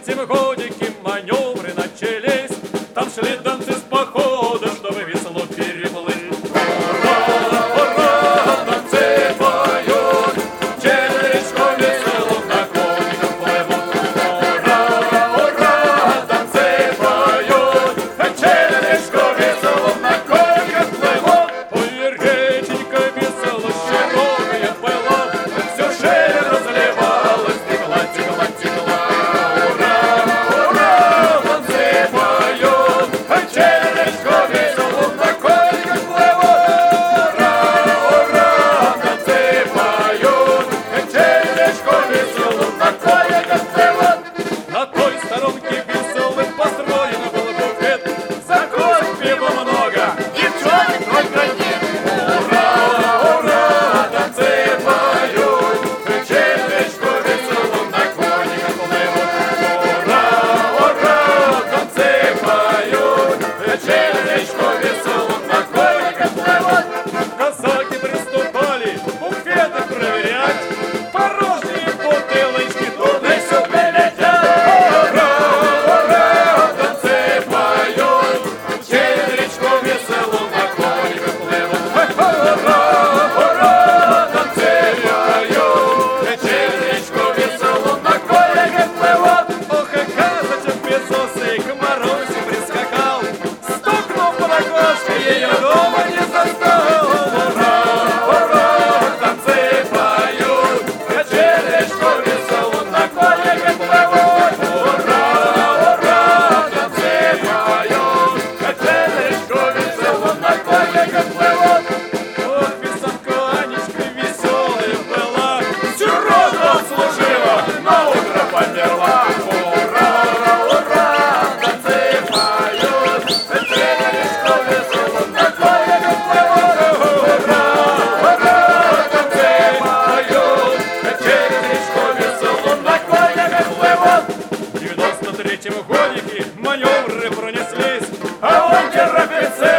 93-м годике маневры начались. Там шли донцы с похода, чтобы весело переплыть. Ура, ура, донцы поют, через речку весело на конниках плывут. Ура, ура, донцы поют, через речку весело на конниках плывут. Ой, реченька весело широкая была, все шире разливалась, текла, текла, текла. Ура, ура, донцы поют, через речку весело на конниках плывут. Ура, ура, донцы поют, через речку весело на конниках плывут. На той сторонке веселым построен был буфет, закусок пива много, девчонок только нет. Ура, ура, донцы поют, через речку весело на конниках плывут. Ура, ура, донцы поют, через речку весело на конниках плывут. Казаки приступали буфеты проверять, порожние бутылочки туда-сюда летят. Ура, ура, донцы поют, через речку весело на конниках плывут. Ура, ура, донцы поют, через речку весело на конниках плывут. Ох, и казачек безусый к Марусе прискакал, стукнул под окошко, ее дома не застал. Ура, ура, донцы поют, через речку весело на конниках плывут. Ура, ура, донцы поют, через речку весело на конниках плывут. Ох, писанка Анечка веселая была, всю роду отслужила, на утро померла. Ура, ура, донцы поют, через речку весело на конниках плывут. Ура, ура, донцы поют, через речку весело на конниках плывут. В 93-м годике маневры пронеслись, а унтер-офицер